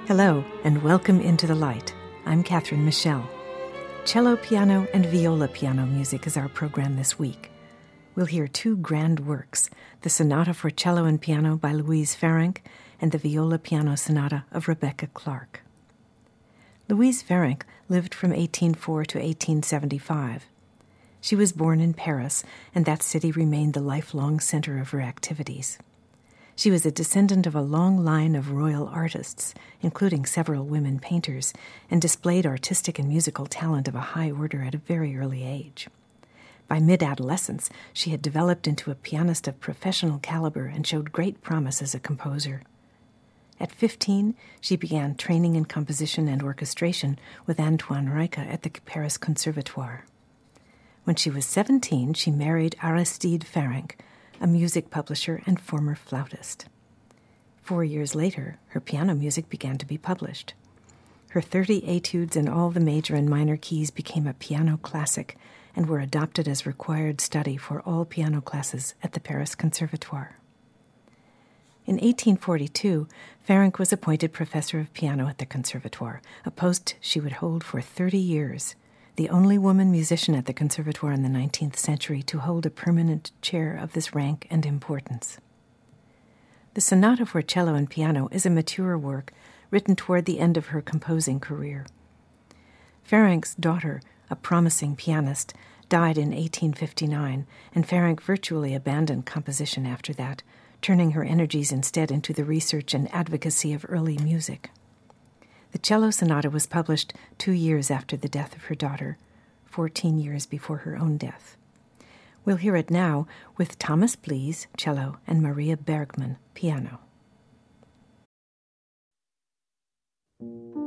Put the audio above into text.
Hello, and welcome into the light. I'm Catherine Michelle. Cello, piano, and viola piano music is our program this week. We'll hear two grand works, the Sonata for Cello and Piano by Louise Ferenc and the Viola Piano Sonata of Rebecca Clark. Louise Ferenc lived from 1804 to 1875. She was born in Paris, and that city remained the lifelong center of her activities. She was a descendant of a long line of royal artists, including several women painters, and displayed artistic and musical talent of a high order at a very early age. By mid-adolescence, she had developed into a pianist of professional caliber and showed great promise as a composer. At 15, she began training in composition and orchestration with Antoine Reicha at the Paris Conservatoire. When she was 17, she married Aristide Ferenc, a music publisher and former flautist. 4 years later, her piano music began to be published. Her 30 etudes in all the major and minor keys became a piano classic and were adopted as required study for all piano classes at the Paris Conservatoire. In 1842, Ferenc was appointed professor of piano at the Conservatoire, a post she would hold for 30 years, the only woman musician at the Conservatoire in the 19th century to hold a permanent chair of this rank and importance. The Sonata for Cello and Piano is a mature work written toward the end of her composing career. Ferenc's daughter, a promising pianist, died in 1859, and Ferenc virtually abandoned composition after that, turning her energies instead into the research and advocacy of early music. The cello sonata was published 2 years after the death of her daughter, 14 years before her own death. We'll hear it now with Thomas Blees, cello, and Maria Bergman, piano.